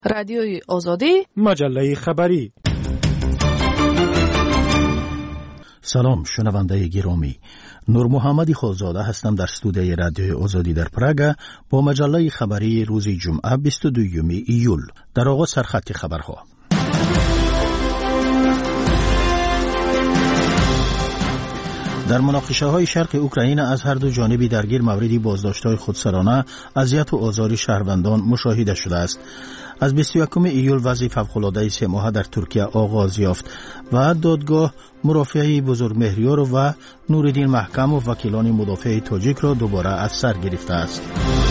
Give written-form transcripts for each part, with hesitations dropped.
رادیوی آزادی، مجله خبری. سلام شنونده گرامی، نور محمدی خالزاده هستم در استودیوی رادیوی آزادی در پراگ با مجله خبری روز جمعه 22 ایول. در آغاز سرخط خبرها. در مناقشه های شرق اوکراین از هر دو جانبی درگیر موردی بازداشت‌های خودسرانه، اذیت و آزار شهروندان مشاهده شده است. از 21 ایول وضع فوق‌العاده 3 ماهه در ترکیه آغاز یافت و دادگاه مرافعه بزرگ مهریار و نوردین محکم و وکیلان مدافع تاجیک را دوباره از سر گرفته است.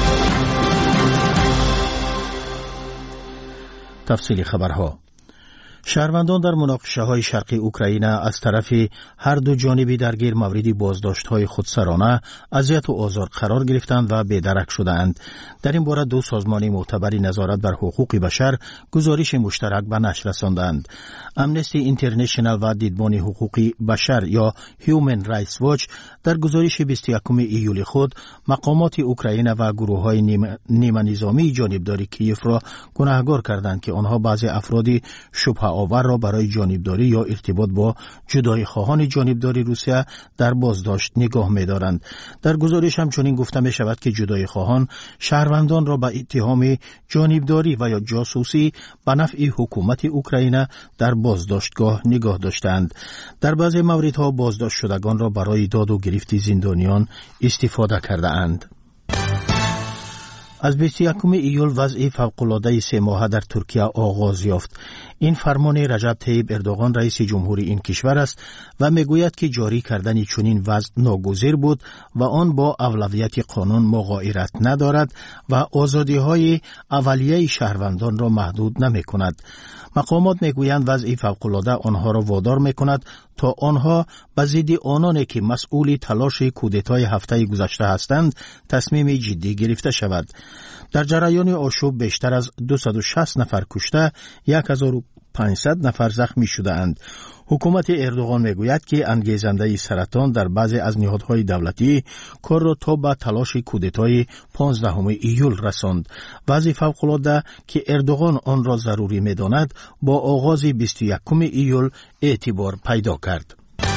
تفصیل خبرها. شهروندان در مناقشه های شرقی اوکراین از طرف هر دو جانبی درگیر موردی بازداشت های خودسرانه، اذیت و آزار قرار گرفتند و بی‌درک شدند. در این باره دو سازمان معتبر نظارت بر حقوق بشر گزارش مشترک به نشر رساندند. امنستی اینترنشنال و دیدبان حقوق بشر یا هیومن رایتس واچ در گزارش 21 ایول خود مقامات اوکراین و گروه های نیمه نظامی جانبداری کیف را گناهکار کردند که آنها بعضی افرادی شبهه آور را برای جانبداری یا ارتباط با جدای خواهان جانبداری روسیه در بازداشت نگاه می‌دارند. در گزارش همچنین گفته می شود که جدای خواهان شهروندان را به اتهام جانبداری و یا جاسوسی به نفع حکومت اوکراین در بازداشتگاه نگاه داشتند. در بعضی موردها بازداشت شدگان را برای داد و گرفت زندانیان استفاده کرده اند. از 21 ایول وضع فوق‌العاده 3 ماهه در ترکیه آغاز یافت. این فرمان رجب طیب اردوغان رئیس جمهور این کشور است و میگوید که جاری کردن چنین وضع ناگزیر بود و آن با اولویت قانون مغایرت ندارد و آزادی‌های اولیه شهروندان را محدود نمی‌کند. مقامات میگویند وضع فوق‌العاده آنها را وادار می‌کند تا آنها به ضد آنانی که مسئول تلاش کودتای هفته گذشته هستند تصمیم جدی گرفته شود. در جریان آشوب بیشتر از 260 نفر کشته، 1500 نفر زخمی شده‌اند. حکومت اردوغان میگوید که انگیزنده سرطان در بعضی از نهادهای دولتی کار را تا به تلاش کودتای 15 ایول رساند. وضع فوق‌العاده که اردوغان آن را ضروری می‌داند با آغاز 21 ایول اعتبار پیدا کرد.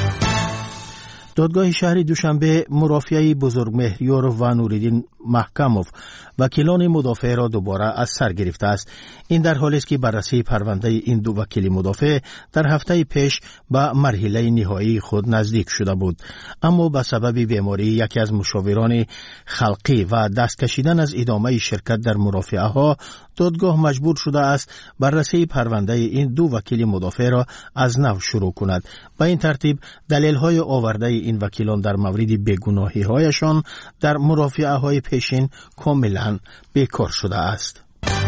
دادگاه شهر دوشنبه مرافعه بزرگ مهریار و نوردین محکموف وکیلان مدافع را دوباره از سر گرفته است. این در حالی است که بررسی پرونده این دو وکیل مدافع در هفته پیش به مرحله نهایی خود نزدیک شده بود، اما به سبب بیماری یکی از مشاوران خلقی و دست کشیدن از ادامه شرکت در مرافعه ها، دادگاه مجبور شده است بررسی پرونده این دو وکیل مدافع را از نو شروع کند. به این ترتیب دلیل های آورده این وکیلان در مورد بیگناهی هایشان در مرافعه های پیشین کاملا بیکار شده است.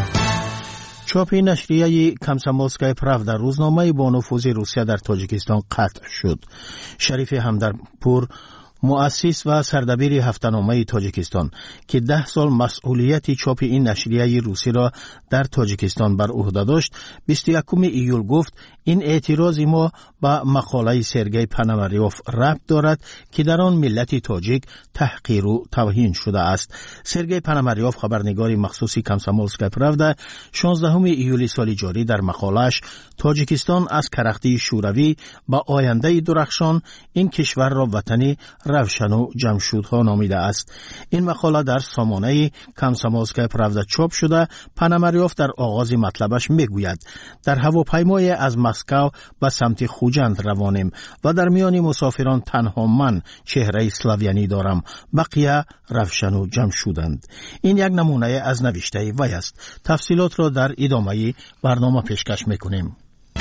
چاپ نشریه کامسomolskaya pravda روزنامه با نفوذ روسیه در تاجیکستان قطع شد. شریف همدرپور، مؤسس و سردبیر هفته‌نامه تاجیکستان که 10 سال مسئولیت چاپ این نشریه روسی را در تاجیکستان بر عهده داشت، 21 ایول گفت این اعتراض ما به مقاله سرگئی پاناماریوف ربط دارد که در آن ملت تاجیک تحقیر و توهین شده است. سرگئی پاناماریوف، خبرنگار مخصوص کامسomolskaya pravda، 16 ایول سال جاری در مقاله‌اش تاجیکستان از کرختی شوروی به آینده درخشان این کشور را وطنی روشن و جمشودها نامیده است. این مقاله در سامانه کامسomolskaya pravda چاپ شده. پاناماریوف در آغاز مطلبش میگوید در هواپیمای از مسکو به سمت خوجند روانیم و در میان مسافران تنها من چهره اسلاویانی دارم، بقیه روشن و جمشودند. این یک نمونه از نوشته وی است. تفصیلات را در ادامه برنامه پیشکش میکنیم.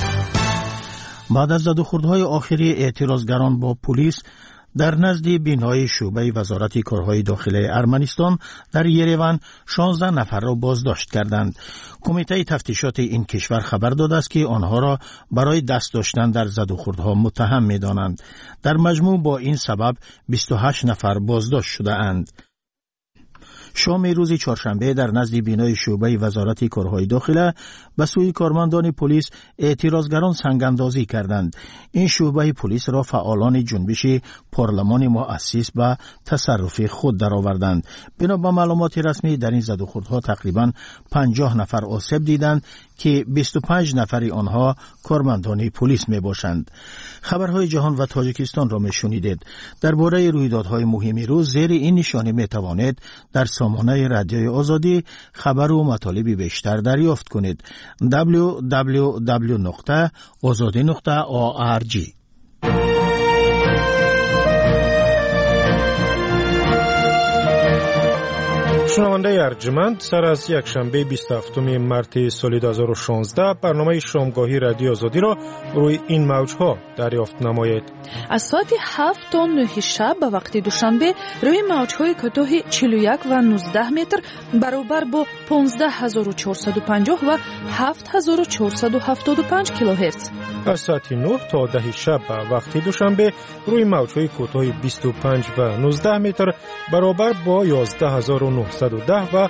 بعد از زدوخوردهای آخری اعتراضگران با پلیس در نزد بینای شعبه وزارت کارهای داخلی ارمنستان در یریون 16 نفر را بازداشت کردند. کمیته تفتیشات این کشور خبر داده است که آنها را برای دست داشتن در زدوخوردها متهم می‌دانند. در مجموع با این سبب 28 نفر بازداشت شده اند. شام روز چهارشنبه در نزد بینای شعبه وزارت کارهای داخله به سوی کارمندان پلیس اعتراضگران سنگ‌اندازی کردند. این شعبه پلیس را فعالان جنبش پارلمان مؤسس به تصرف خود درآوردند. بنا به معلومات رسمی در این زدوخوردها تقریباً 50 نفر آسیب دیدند که 25 نفر آنها کارمندان پلیس می باشند. خبرهای جهان و تاجیکستان را می شنیدید. درباره رویدادهای مهم روز زیر این نشانه می توانید در سامانه رادیوی آزادی خبر و مطالب بیشتر دریافت کنید. www.azadi.org. شنونده ارجمند، سر از یک شنبه 27 مارس سال 2016 برنامه شامگاهی رادیو آزادی را روی این موجها دریافت نمایید. از ساعت 7 تا 9 شب به وقت دوشنبه روی موجهای کوتاه 41 و 19 متر برابر با 15450 و 7475 کیلوهرتز. از ساعت 9 تا 10 شب به وقت دوشنبه روی موجهای کوتاه 25 و 19 متر برابر با 11910 و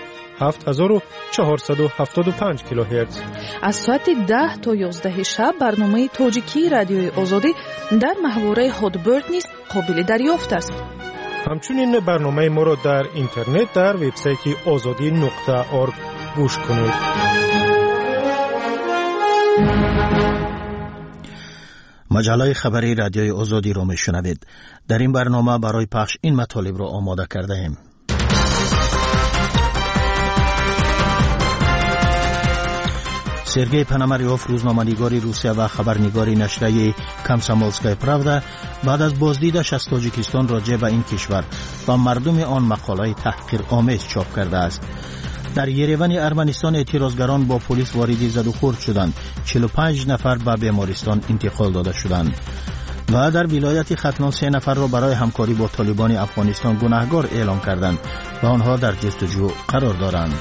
7475 کیلوهرتز. از ساعت 10 تا 11 شب برنامه تاجیکی رادیوی آزادی در محوره هادبرد نیز قابل دریافت است. همچنین برنامه ما را در اینترنت در وبسایت azadi.org گوش کنید. مجله خبری رادیوی آزادی را میشنوید. در این برنامه برای پخش این مطالب را آماده کرده ایم. سرگئی پاناماریوف، روزنامه‌نگار روسیه و خبرنگار نشریه کامسomolskaya pravda بعد از بازدیدش از تاجیکستان راجع به این کشور و مردم آن مقاله تحقیرآمیز چاپ کرده است. در یریون ارمنستان اعتراضگران با پلیس وارد زدوخورد شدند. 45 نفر به بیمارستان انتقال داده شدند. و در ولایت ختلان 3 نفر را برای همکاری با طالبان افغانستان گناهکار اعلام کردند و آنها در جستجو قرار دارند.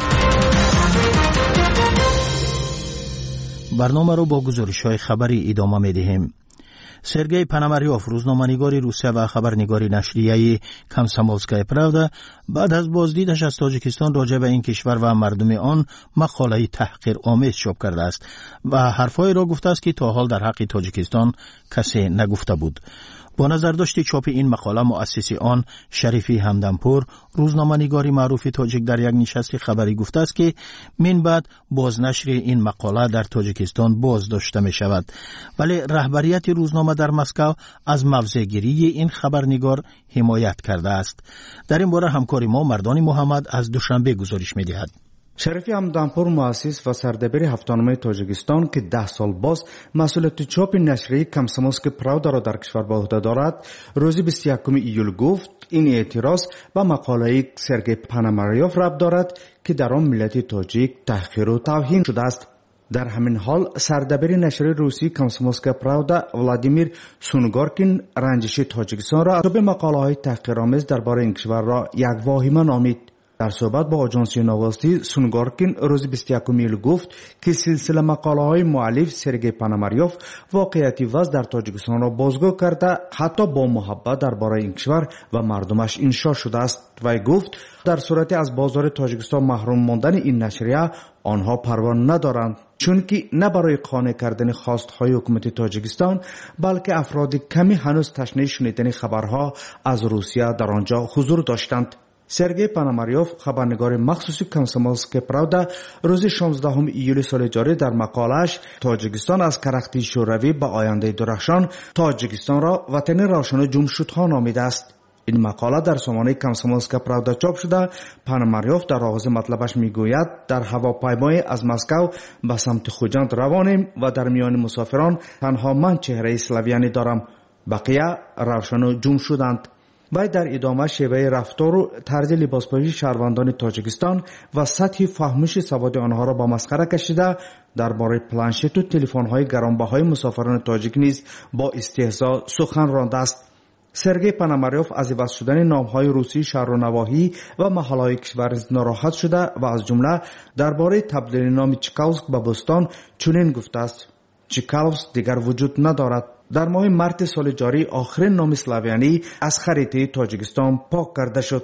برنامه را با گزارش‌های خبری ادامه می‌دهیم. سرگئی پاناماریوف، روزنامه‌نگار روسیه و خبرنگار نشریه کامسomolskaya pravda بعد از بازدیدش از تاجیکستان راجع به این کشور و مردم آن مقاله تحقیرآمیز چاپ کرده است و حرفایی را گفته است که تا حال در حق تاجیکستان کسی نگفته بود. با نظرداشت چاپ این مقاله، مؤسس آن شریفی همدانپور، روزنامه‌نگاری معروف تاجیک، در یک نشست خبری گفته است که من بعد بازنشر این مقاله در تاجیکستان باز داشته می شود، ولی رهبریت روزنامه در مسکو از موضع‌گیری این خبرنگار حمایت کرده است. در این باره همکار ما مردان محمد از دوشنبه گزارش می دهد. شریفی همدانپور، مؤسس و سردبیر هفته‌نامه تاجیکستان که 10 سال باز مسئولیت چاپ نشریه کامسomolskaya pravda را در کشور به عهده دارد، روز 21 ایول گفت این اعتراض به مقاله سرگئی پاناماریوف ربط دارد که در آن ملت تاجیک تحقیر و توهین شده است. در همین حال سردبیر نشریه روسی کامسomolskaya pravda ولادیمیر سونگارکین رنجش تاجیکستان را به مقاله‌های تحقیرآمیز درباره این کشور را یک واهمه نامید. در صحبت با آژانس نواستی، سونگارکین روز 21 ایول گفت که سلسله مقاله‌های مؤلف سرگئی پاناماریوف واقعیتی وضع در تاجیکستان را بازگو کرده، حتی با محبت درباره این کشور و مردمش انشا شده است. و گفت در صورتی از بازار تاجیکستان محروم ماندن این نشریه آنها پروا ندارند، چون که نه برای قانع کردن خواستهای حکومت تاجیکستان بلکه افراد کمی هنوز تشنه شنیدن خبرها از روسیه در آنجا حضور داشتند. سرگئی پاناماریوف، خبرنگار مخصوصی کامسomolskaya pravda، روز 16 ایول سال جاری در مقاله‌اش تاجیکستان از کرختی شوروی به آینده درخشان تاجیکستان را وطن روشن و جمشیدها نامیده است. این مقاله در سامانه کامسomolskaya pravda چاپ شده. پاناماریوف در آغاز مطلبش میگوید در هواپیمای از مسکو به سمت خوجند روانیم و در میان مسافران تنها من چهره اسلاویانی دارم، بقیه روشن و جمع شدند. و در ادامه شیوه رفتار و طرز لباسپوشی شهروندان تاجیکستان و سطح فهمش سواد آنها را با مسخره کشیده، درباره پلانشت و تلفن‌های گرانبهای مسافران تاجیک نیز با استهزا سخن رانده است. سرگئی پاناماریوف از عوض شدن نام‌های روسی شهر و نواحی و محل‌های کشور ناراحت شده و از جمله درباره تبدیل نام چکالسک به بوستان چنین گفته است: چکالسک دیگر وجود ندارد. در ماه مارس سال جاری آخرین نام اسلاویانی از خریطه تاجیکستان پاک کرده شد.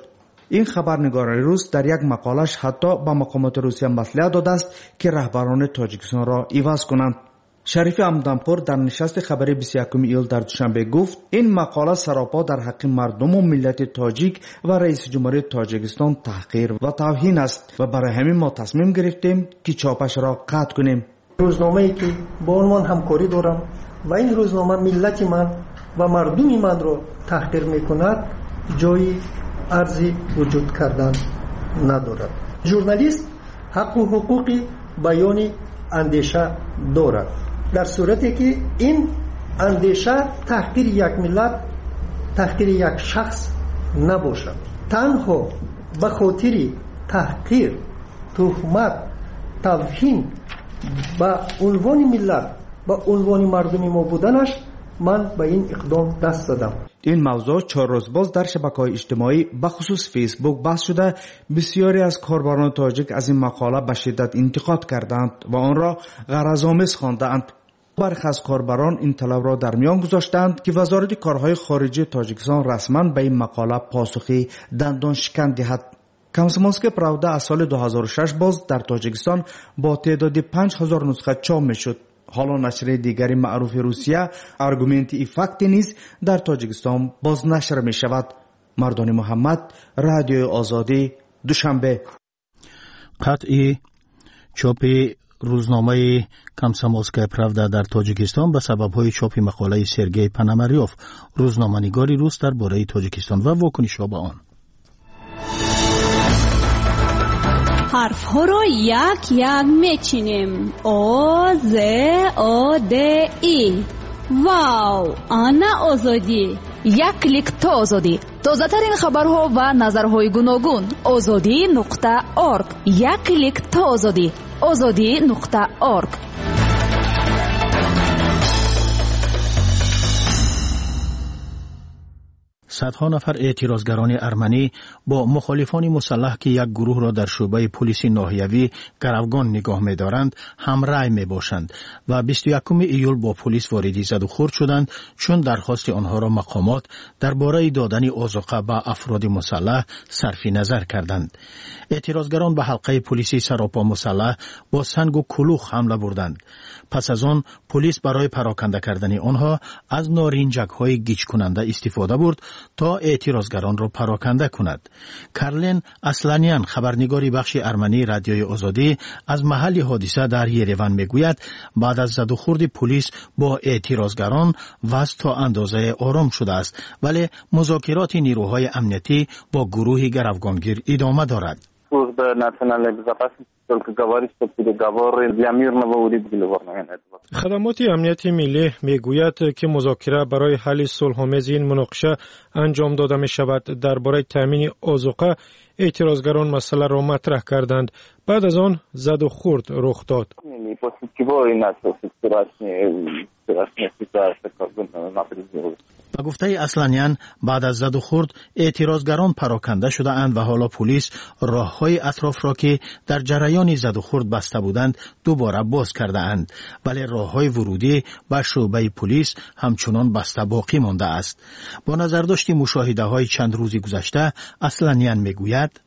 این خبرنگار روس در یک مقالش حتی به مقامات روسیه مصلحت داده است که رهبران تاجیکستان را عوض کنند. شریف امدانپور در نشست خبری 21 ایول در دوشنبه گفت این مقاله سراپا در حق مردم و ملت تاجیک و رئیس جمهوری تاجیکستان تحقیر و توهین است و برای همین ما تصمیم گرفتیم که چاپش را قطع کنیم. روزنامه‌ای که با عنوان همکاری دارم و این روزنامه ملت من و مردم من را تحقیر میکند جای ارزی وجود کردن ندارد. ژورنالیست حق و حقوق بیان اندیشه دارد در صورتی که این اندیشه تحقیر یک ملت، تحقیر یک شخص نباشد. تنها به خاطر تحقیر، تهمت، توهین به عنوان ملت، به عنوان مردم ما بودنش من به این اقدام دست دادم. این موضوع 4 روز باز در شبکه‌های اجتماعی به خصوص فیسبوک بحث شده. بسیاری از کاربران تاجیک از این مقاله به شدت انتقاد کردند و آن را غرض‌آمیز خواندند. برخی از کاربران این طلب را در میان گذاشتند که وزارت کارهای خارجه تاجیکستان رسما به این مقاله پاسخی دندان شکن دهد. کامسومولسکaya правда از سال 2006 باز در تاجیکستان با تعداد 5000 نسخه چاپ میشد. حالا نشر دیگری معروف روسیه آرگومنت ایفکت نیز در تاجیکستان باز نشر می شود. مردان محمد، رادیو آزادی، دوشنبه. قطعی چاپ روزنامه کامسومولسکaya правда در تاجیکستان به سبب‌های چاپ مقاله سرگئی پاناماریوف، روزنامه‌نگاری روس درباره تاجیکستان و واکنش‌ها به آن. حرف ها رو یک یک میچینیم. او ز او د ای. واو، آنا آزادی. یک کلیک تا آزادی. تازه ترین خبرها و نظرهای گوناگون. azadi.org. یک کلیک تا آزادی. azadi.org. صدها نفر اعتراضگران ارمنی با مخالفان مسلح که یک گروه را در شعبه پلیس ناحیوی گروگان نگاه می‌دارند همراه می‌باشند و 21 ایول با پلیس واردی زد و خورد شدند چون درخواست آنها را مقامات درباره دادن آذوقه به افراد مسلح صرف نظر کردند. اعتراضگران به حلقه پلیسی سراپا مسلح با سنگ و کلوخ حمله بردند. پس از آن پلیس برای پراکنده کردن آنها از نارنجک‌های گیج کننده استفاده برد تا اعتراضگران را پراکنده کند. کارلین اسلانیان، خبرنگاری بخش ارمنی رادیوی آزادی، از محل حادثه در یریوان میگوید بعد از زد و خورد پلیس با اعتراضگران وضع تا اندازه آرام شده است، ولی مذاکرات نیروهای امنیتی با گروه گروگانگیر ادامه دارد. خدمات امنیتی ملی میگوید که مذاکره برای حل صلح‌آمیز این مناقشه انجام داده می شود. درباره تامین آذوقه اعتراضگران مسئله را مطرح کردند. بعد از آن زد و خورد رخ داد. با گفته اسلانیان بعد از زد و خورد اعتراضگران پراکنده شده اند و حالا پلیس راههای اطراف را که در جریان زد و خورد بسته بودند دوباره باز کرده اند، ولی راههای ورودی به شعبه پلیس همچنان بسته باقی مانده است. با نظرداشت مشاهده های چند روزی گذشته اسلانیان میگوید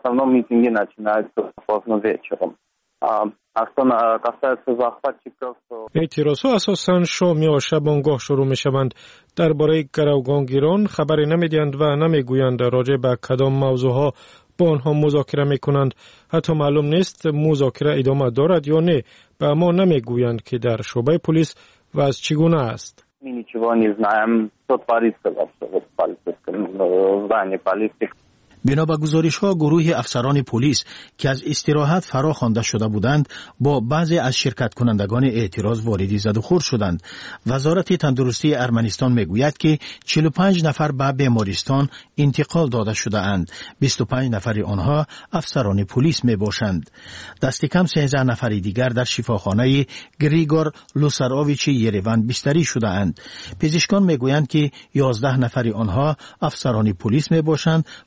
اعتراضها اساساً شام یا شبانگاه شروع می شوند. درباره گروگانگیران خبری نمیدهند و نمیگویند راجع به کدام موضوعها با آنها مذاکره می کنند. حتی معلوم نیست مذاکره ادامه دارد یا نه. به ما نمیگویند که در شعبه پلیس وضع چگونه است. بنا به گزارش‌ها گروه افسران پلیس که از استراحت فرا خوانده شده بودند با بعضی از شرکت کنندگان اعتراض واردی زد و خورد شدند. وزارت تندرستی ارمنستان میگوید که 45 نفر به بیمارستان انتقال داده شده اند. 25 نفر آنها افسران پلیس میباشند. دست کم 13 نفر دیگر در شفاخانه گریگور لوساروویچ یریوان بستری شده اند. پزشکان میگویند که 11 نفر آنها افسران پلیس میباشند و جراح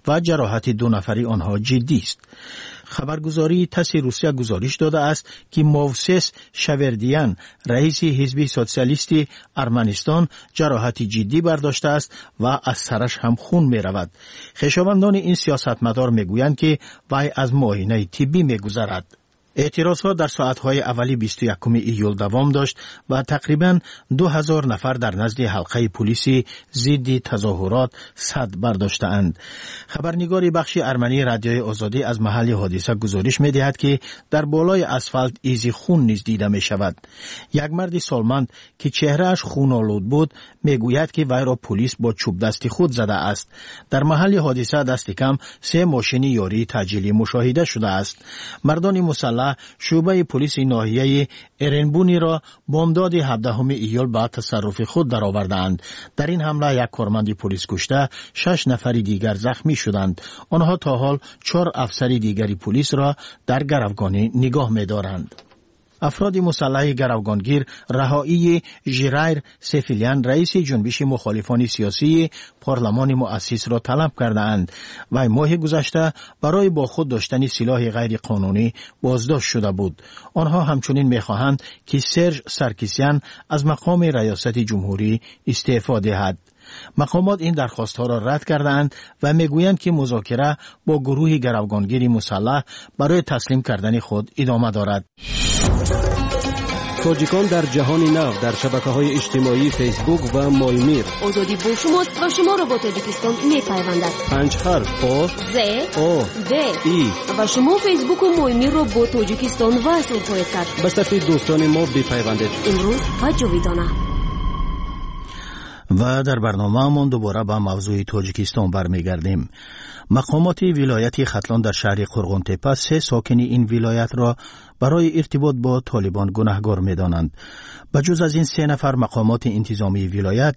جراحت 2 نفری آنها جدی است. خبرگزاری تاس روسیه گزارش داده است که موسس شوردیان رئیس حزب سوسیالیستی ارمنستان جراحت جدی برداشته است و از سرش هم خون می رود. خویشاوندان این سیاستمدار می گویند که وی از معاینه طبی می گذرد. اعتراضها در ساعتهای اولی 21 ایول دوام داشت و تقریباً 2000 نفر در نزد حلقه پلیسی ضد تظاهرات صد برداشته‌اند. خبرنگار بخش ارمنی رادیوی آزادی از محل حادثه گزارش می‌دهد که در بالای اسفالت ایزی خون نیز دیده می‌شود. یک مرد سالمند که چهرهش خون‌آلود بود می‌گوید که وی را پلیس با چوب دستی خود زده است. در محل حادثه دست کم 3 ماشین یاری تعجیلی مشاهده شده است. مردان مسلح شعبه پلیس ناحیه ارنبونی را بامداد 17 ایول به تصرف خود درآوردند. در این حمله یک کارمند پلیس کشته، 6 نفر دیگر زخمی شدند. آنها تا حال 4 افسر دیگری پلیس را در گروگانی نگاه می‌دارند. افراد مسلح گروگانگیر رهایی ژرایر سفیلیان رئیس جنبش مخالفان سیاسی پارلمان مؤسس را طلب کردند و ماه گذشته برای با خود داشتن سلاح غیر قانونی بازداشت شده بود. آنها همچنین می‌خواهند که سرژ سرکیسیان از مقام ریاست جمهوری استعفا دهد. مقامات این درخواستها را رد کردند و میگویند که مذاکره با گروه گروگانگیر مسلح برای تسلیم کردن خود ادامه دارد. تاجیکان در جهان نو در شبکه‌های اجتماعی فیسبوک و مایمیر. آزادی با شماست و شما را با تاجیکستان می‌پیوندد. 5 حرف آ ز او د ای و شما فیسبوک و مایمیر را با تاجیکستان وصل خواهید کرد. به صفحه دوستان ما بپیوندید. امروز و جاویدانه. و در برنامه‌مون دوباره به موضوع تاجیکستان برمیگردیم. مقامات ولایت ختلان در شهر قرغن‌تپه 3 ساکن این ولایت را برای ارتباط با طالبان گناهکار می‌دانند. بجز از این 3 نفر مقامات انتظامی ولایت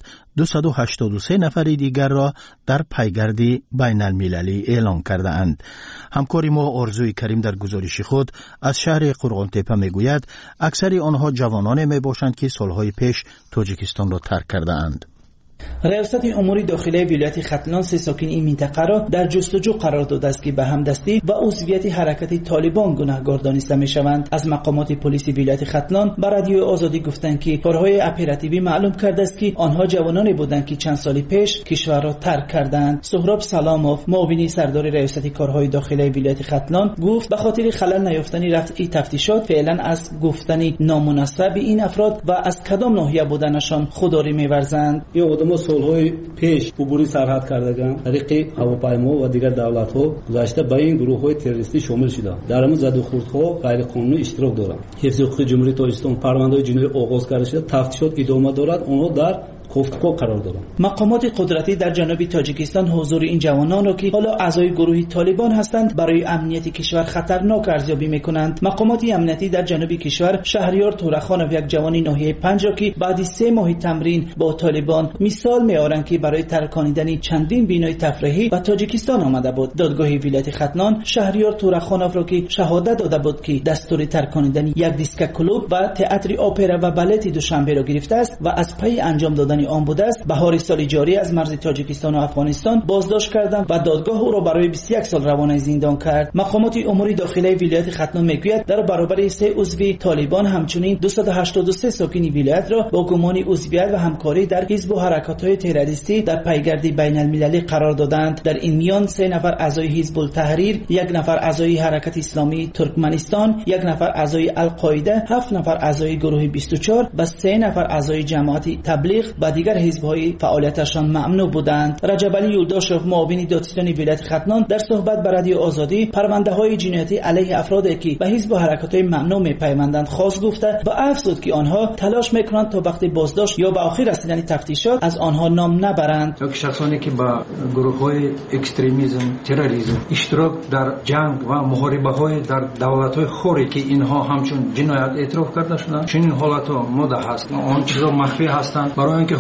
283 نفر دیگر را در پیگرد بین المللی اعلام کرده اند. همکار ما آرزوی کریم در گزارش خود از شهر قرغن‌تپه میگوید اکثر آنها جوانان میباشند که سالهای پیش تاجیکستان را ترک کرده اند. ریاست امور داخلی ولایت ختلان 3 ساکن این منطقه را در جستجو قرار داده است که به همدستی و عضویت حرکت طالبان گناهکار دانسته میشوند. از مقامات پلیس ولایت ختلان به رادیو آزادی گفتند که کارهای اپراتیوی معلوم کرده است که آنها جوانانی بودند که چند سال پیش کشور را ترک کردند. سهراب سلاموف معاون سردار ریاست کارهای داخلی ولایت ختلان گفت به خاطر خلل نیافتن رفع تفتیشات فعلا از گفتن نامناسب این افراد و از کدام ناحیه بودنشان خودداری می‌ورزند. ما سالهای پیش عبوری سرحد کردگان طریق هواپیما و دیگر دولت‌ها گذشته به این گروه‌های تروریستی شامل شدند. در این زد و خوردها غیر قانونی اشتراک دارند. حفظ حقوق جمهوری تاجیکستان پرونده‌های جنایی آغاز کرده شده، تفتیشات ادامه دارد. آنها در گفتگو قرار دارند. مقامات قدرتی در جنوب تاجیکستان حضور این جوانان را که حالا اعضای گروه طالبان هستند برای امنیت کشور خطرناک ارزیابی می‌کنند. مقامات امنیتی در جنوب کشور شهریار تورخان و یک جوان ناحیه 5 را که بعد 3 ماه تمرین با طالبان مثال می‌آورند که برای ترکاندن چندین بینای تفریحی به تاجیکستان آمده بود. دادگاه ولایت ختلان شهریار تورخان را که شهادت داده بود که دستور ترکاندن یک دیسک کلوب و تئاتر اپرا و بالت دوشنبه را گرفته است و از پی انجام دادن آن بوده است. بهار سال جاری از مرز تاجیکستان و افغانستان بازداشت کردند و دادگاه او را برای 21 سال روانه زندان کرد. مقامات امور داخلی ولایت ختلان میگوید در برابر 3 عضو طالبان همچنین 283 ساکن ولایت را با گمان عضویت و همکاری در حزب و حرکات‌های تروریستی در پیگرد بین المللی قرار دادند. در این میان 3 نفر اعضای حزب التحریر، 1 نفر اعضای حرکت اسلامی ترکمنستان، 1 نفر اعضای القاعده، 7 نفر اعضای گروه 24 و 3 نفر اعضای جماعت تبلیغ و دیگر حزب‌های فعالیتشان ممنوع بودند. رجب علی یولداشوف معاون دادستان ولایت ختلان در صحبت با رادیو آزادی پرونده‌های جنایتی علیه افرادی که به حزب و حرکات‌های ممنوع می‌پیوندند خواست گفته و افزود که آنها تلاش می‌کنند تا وقتی بازداشت یا به آخر رسیدن تفتیشات از آنها نام نبرند. شخصانی که با گروه‌های اکستریمیسم، تروریسم اشتراک در جنگ و محاربه‌های در دولت‌های خوری که اینها همچون جنایت اعتراف کرده شدند، چنین حالت‌ها مده هست. آن چیزا مخفی هستند برای اینکه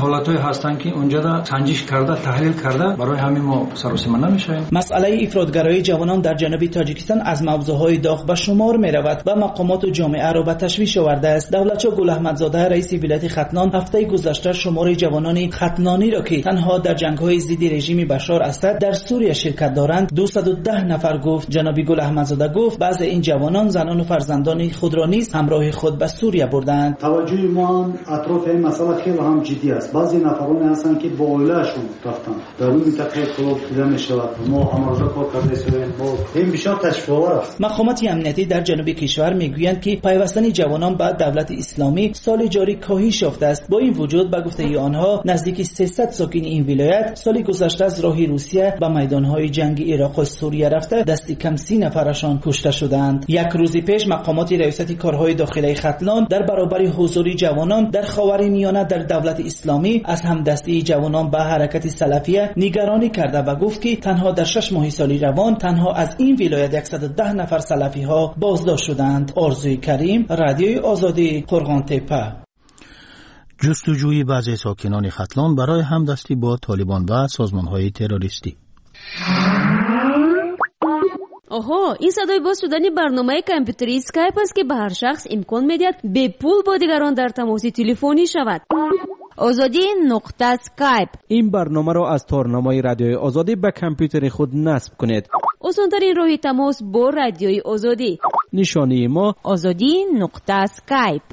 حالت‌های هستن که اونجا را سنجش کرده تحلیل کرده، برای همین ما سر و سیمه نمیشیم. مسئله افراطگرایی جوانان در جنوب تاجیکستان از موضوعهای داغ به شمار می‌رود و مقامات و جامعه را به تشویش آورده است. دولتشاه گل احمدزاده رئیس ولایت ختلان هفته گذشته شمار جوانان ختلانی را که تنها در جنگ‌های ضد رژیم بشار اسد در سوریه شرکت دارند 210 نفر گفت. جناب گل احمدزاده گفت بعضی این جوانان زنان و فرزندان خود را نیز همراه خود به سوریه بردند. توجه ما اطراف این مسئله خیلی هم جدی است. بعضی نفرانی هستند که با عائله‌شون رفتن در اون منطقه کلوب دیده می‌شود. ما امروزه کار کرده ایم با این بسیار تشویق‌آور است. مقامات امنیتی در جنوب کشور میگویند که پیوستن جوانان به دولت اسلامی سال جاری کاهش یافته است. با این وجود به گفته آنها نزدیک 300 ساکن این ولایت سال گذشته از راه روسیه به میدان‌های جنگی عراق و سوریه رفته دست کم 30 نفرشان کشته شدند. یک روز پیش مقامات ریاست کارهای داخلی ختلان در برابر حضور جوانان در خاورمیانه در دولت اسلامی از همدستی جوانان به حرکت سلفیه نگرانی کرده و گفت که تنها در 6 ماه سالی روان تنها از این ولایت 110 نفر سلفی ها بازداشت شدند. آرزوی کریم، رادیوی آزادی، قرغان‌تپه. جستجوی بعضی ساکنان ختلان برای همدستی با طالبان و سازمان‌های تروریستی. آها، این صدای باز شدن برنامه کامپیوتری اسکایپ است که به هر شخص امکان می‌دهد به پول با دیگران در تماس تلفنی شود. آزادی نقطه اسکایپ. این برنامه را از تارنمای رادیوی آزادی به کامپیوتر خود نصب کنید. آسان‌ترین راه تماس با رادیوی آزادی. نشانی ما آزادی نقطه اسکایپ.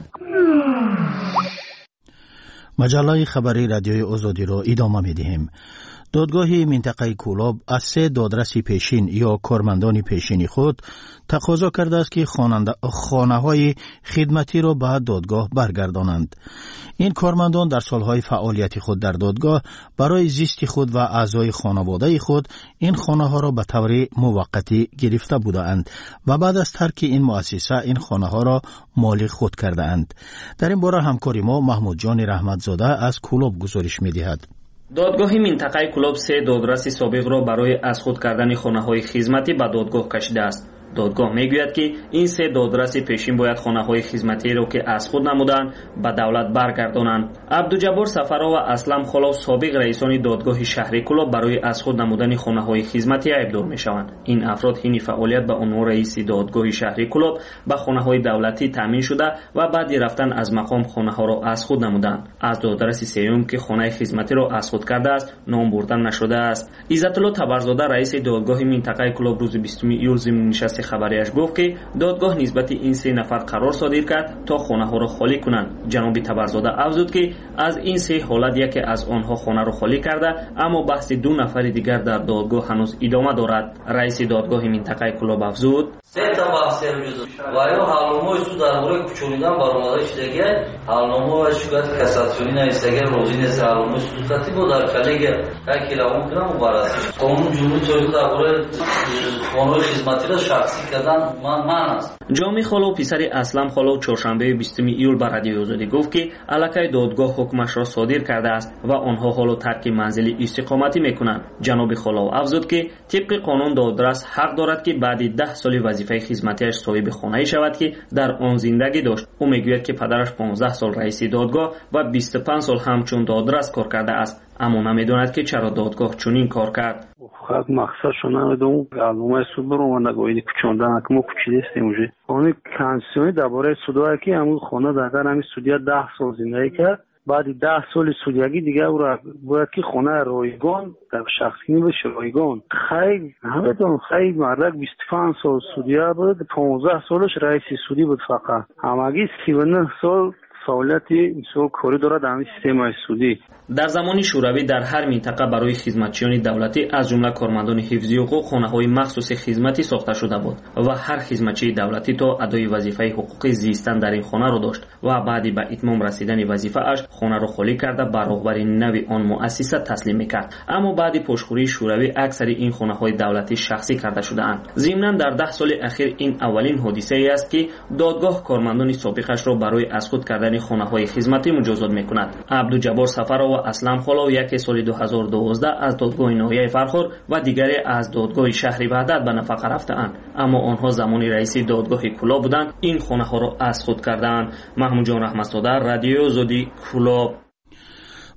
مجله خبری رادیوی آزادی را ادامه می‌دهیم. دادگاه منطقه کولاب از 3 دادرس پیشین یا کارمندان پیشین خود تقاضا کرده است که خانه‌های خدمتی را به دادگاه برگردانند. این کارمندان در سالهای فعالیت خود در دادگاه برای زیست خود و اعضای خانواده خود این خانه‌ها را به طور موقتی گرفته بودند و بعد از ترک این مؤسسه این خانه‌ها را مالک خود کرده اند. در این باره همکاری ما محمود جان رحمتزاده از کولاب گزارش می‌دهد. دادگاه منطقه کولاب 3 دادرس سابق را برای از خود کردن خانه‌های خدمتی به دادگاه کشیده است. دادگاه میگوید که این 3 دادرس پیشین باید خانه‌های خدمتی را که از خود نمودند به دولت برگردانند. عبدالجبار سفرا و اسلم خلاف سابق رئیسان دادگاه شهری کولاب برای از خود نمودن خانه‌های خدمتی ایبدار میشوند. این افراد حین فعالیت به عنوان رئیس دادگاه شهری کولاب به خانه‌های دولتی تامین شده و بعد رفتن از مقام خانه‌ها را از خود نمودند. از دادرس سوم که خانه خدمتی را از خود کرده است نام بردن نشده است. عزت الله تبرزاده رئیس دادگاه منطقه کولاب روز 20 ایول ضمن نشست خبریش گفت که دادگاه نسبت این 3 نفر قرار صادر کرد تا خانه ها را خالی کنند. جناب تبرزاده افزود که از این 3 حالت یکی از آنها خانه را خالی کرده اما بحث 2 نفر دیگر در دادگاه هنوز ادامه دارد. رئیس دادگاه منطقه کولاب افزود 3 تا بحث وجود و یا حالنامه سود درباره کوچولیدن برآمده شده حالنامه و شکایت کاساسیونی نایستگی روزی نیست حالنامه سودتی بود در کلیگ کلاون کنم مبارزه قانون جمهوری تولید درباره قانون خدمتی را شخصی کردن من است. جامی خالو پسر اسلم خالو چهارشنبه 20 ایول به رادیوی آزادی گفت که الکی دادگاه حکمش را صادر کرده است و آنها حالا ترک منزل استقامتی میکنند. جناب خالو افزود که طبق قانون دادرس حق دارد که بعد 10 سال وظیفه خدمتیش صاحب خانه‌ای شود که در آن زندگی داشت. او میگوید که پدرش 15 سال رئیس دادگاه و 25 سال همچون دادرس کار کرده است اما نمیداند که چرا دادگاه چنین کار کرد. خب مقصدش نمیدونم علومه سود برو من نگویی کوچوندن که ما کوچیدستیم اونجا اون کانسیونی درباره سودایی که همون خانه در همین سودیا 10 سال زندگی کرد بعد 10 سال سودیگی دیگه او را باید که خانه رایگان در شخصی بشه رایگان خیلی همتون خیلی مرد 25 سال سودیا بود 15 سالش رئیس سودی بود فقط همگی 39 سال فعالیتی مثل کاری دارد در سیستم سودی. در زمان شوروی در هر منطقه برای خدمتچیان دولتی از جمله کارمندان حفظی حقوق خانه‌های مخصوص خدمتی ساخته شده بود و هر خدمتچی دولتی تا ادای وظیفه حقوقی زیستن در این خانه را داشت و بعد به اتمام رسیدن وظیفه اش خانه را خالی کرده به رهبر نوی آن مؤسسه تسلیم می‌کرد. اما بعد پشتخوری شوروی اکثر این خانه‌های دولتی شخصی کرده شده‌اند. ضمناً در 10 سال اخیر این اولین حادثه‌ای است که دادگاه کارمندان سابقش را برای از خود کردن خانه‌های خدمتی مجازات می‌کند. عبدالجبار سفرا و اسلم خالو یکی سال 2012 از دادگاه ناحیه فرخار و دیگری از دادگاه شهری وحدت به نفقه رفتند اما آنها زمانی رئیس دادگاه کولاب بودند این خانه‌ها را از خود کردند. محمود جان رحمتزاده رادیوی آزادی کولاب.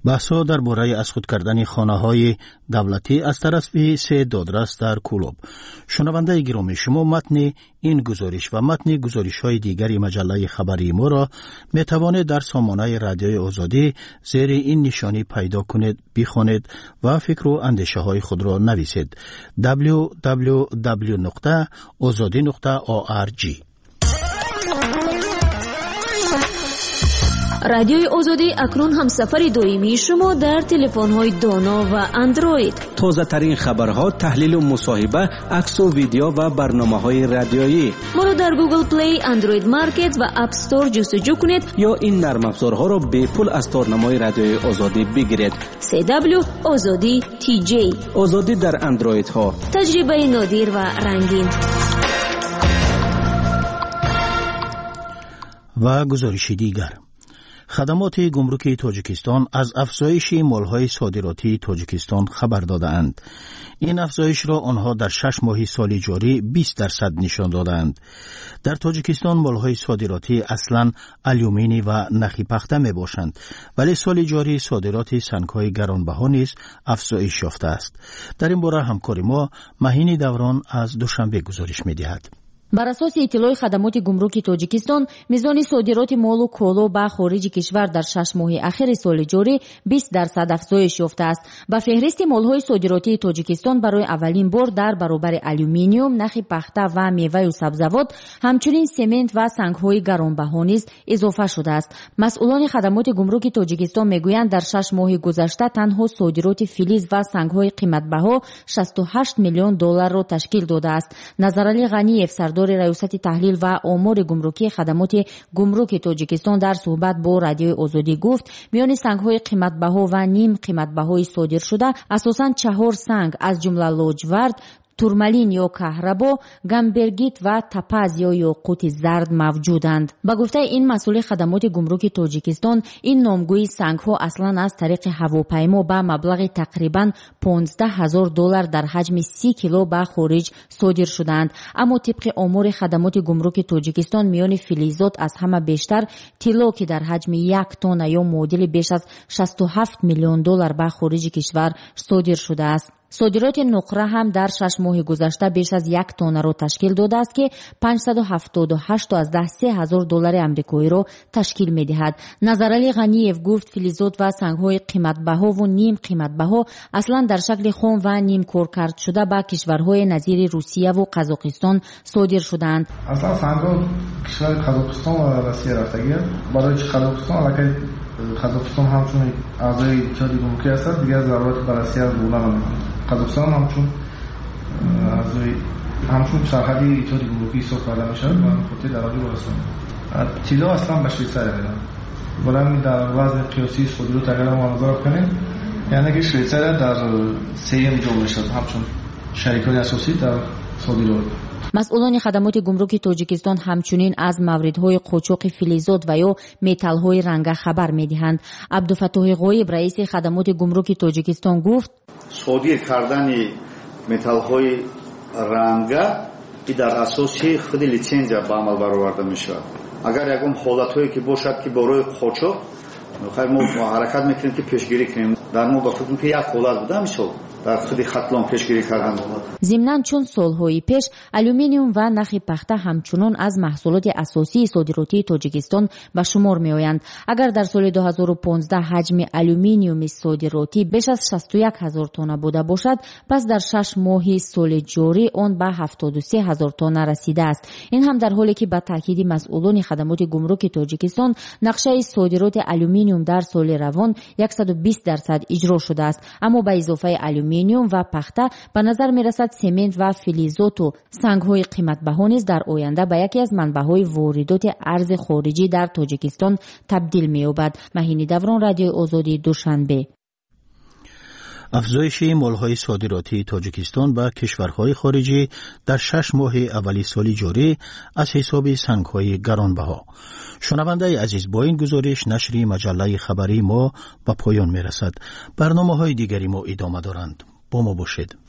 بحث‌ها درباره از خود کردن خانه‌های دولتی از طرف 3 دادرس در کلوب. شنونده گرامی، شما متن این گزارش و متن گزارش‌های دیگری مجله خبری ما را می‌توانید در سامانه رادیوی آزادی زیر این نشانی پیدا کنید، بخوانید و فکر و اندیشه‌های خود را نویسید. www.azadi.org. رادیوی آزادی اکنون هم سفر دائمی شما در تلفن‌های دانا و اندروید. تازه ترین خبرها، تحلیل و مصاحبه، عکس و ویدیو و برنامه‌های رادیویی. ما را در گوگل پلی، اندروید مارکت و اپ استور جستجو کنید یا این نرم افزارها را به پول از تارنمای رادیوی آزادی بگیرید. CW آزادی TJ. آزادی در اندروید ها. تجربه نادر و رنگین. و گزارش دیگر. خدمات گمرکی تاجیکستان از افزایش مالهای صادراتی تاجیکستان خبر دادند. این افزایش را آنها در 6 ماه سال جاری 20% نشان دادند. در تاجیکستان مالهای صادراتی اصلاً آلومینی و نخی پخته می باشند، ولی سال جاری صادرات سنگ‌های گرانبها نیز افزایش یافته است. در این باره همکار ما مهین دوران از دوشنبه گزارش می دهد. بر اساس اطلاع خدمات گمرکی تاجیکستان، میزان صادرات مال و کالا به خارج کشور در 6 ماه اخیر سال جاری 20% افزایش یافته است. با فهرست مالهای صادراتی تاجیکستان برای اولین بار در برابر آلومینیوم، نخ پخته و میوه و سبزیجات، همچنین سمنت و سنگ‌های گرانبها نیز اضافه شده است. مسئولان خدمات گمرکی تاجیکستان میگویند در 6 ماه گذشته تنها صادرات فلز و سنگ‌های قیمتبها 68 میلیون دلار را تشکیل داده است. نظرعلی غنی‌اف سردار ریاست تحلیل و آمار گمرکی خدمات گمرک تاجیکستان در صحبت با رادیوی آزادی گفت میان سنگ‌های قیمتبها و نیم قیمتبهای صادر شده اساساً 4 سنگ از جمله لاجورد، تورمالین یا کهربا، گامبرگیت و تپاز یا یاقوت زرد موجودند. با گفته این مسئول خدمات گمرک تاجیکستان، این نامگوی سنگ‌ها اصلاً از طریق هواپیما با مبلغ تقریباً 15000 دلار در حجم 30 کیلو به خارج صادر شدند. اما طبق آمار خدمات گمرک تاجیکستان میان فلزات از همه بیشتر طلا که در حجم 1 تن یا معادل بیش از 67 میلیون دلار به خارج کشور صادر شده است. صادرات نقره هم در 6 ماه گذشته بیش از 1 تن را تشکیل داده است که 578 از 3000 دلار آمریکایی را تشکیل می‌دهد. نظرعلی غنی‌اف گفت فلزات و سنگ‌های قیمتبها و نیم قیمتبها اصلا در شکل خام و نیم کارکرد شده به کشورهای نظیر روسیه و قزاقستان صادر شدند. اصلا سنگ‌ها کشور قزاقستان و روسیه رفتگی برای قزاقستان البته قزاقستان همچون اعضای اتحادیه گمرکی است، دیگر ضرورت بررسی از بودن نمی‌کند. قزاقستان همچون سرحدی اتحادیه گمرکی حساب کرده میشود و خطه درجه برسان. طلا اصلا به شویسریا میدن. برای در وزن قیاسی صادرات اگر ما نظر کنیم، یعنی که شویسریا در سوم جا میشد همچون شریکان اساسی در صادرات. مسئولان خدمات گمرک تاجیکستان همچنین از موردهای قاچاق فلزات و یا متال‌های رنگه خبر می‌دهند. عبدالفتاح غایب رئیس خدمات گمرک تاجیکستان گفت صادر کردن متال‌های رنگه در اساس خود لیسانس به عمل برآورده می‌شود. اگر یکم حالت‌هایی که باشد که برای قاچاق ما حرکت می‌کنیم که پیشگیری کنیم، در مورد خودمون که یک حالت بوده مثلا در خود خطلان پیشگیری کردن بود. ضمناً چون سالهای پیش آلومینیوم و نخ پخته همچنان از محصولات اساسی صادراتی تاجیکستان به شمار میآیند. اگر در سال 2015 حجم آلومینیوم صادراتی بیش از 61000 تن بوده باشد، پس در 6 ماه سال جاری آن به 73000 تن رسیده است. این هم در حالی که با تاکید مسئولان خدمات گمرک تاجیکستان نقشه صادرات آلومینیوم در سال روان 120% اجرا شده است. اما به اضافه آلومینیوم و پخته به نظر می رسد سمنت و فلزات و سنگ‌های قیمتبها نیز در آینده به یکی از منبع‌های واردات ارز خارجی در تاجیکستان تبدیل می‌یابد. مهین دوران، رادیو آزادی، دوشنبه. افزایش مالهای صادراتی تاجیکستان به کشورهای خارجی در 6 ماه اولی سال جاری از حساب سنگ‌های گرانبها. شنونده عزیز، با این گزارش نشری مجله خبری ما به پایان می‌رسد. برنامه‌های دیگری ما ادامه دارند. با ما باشید.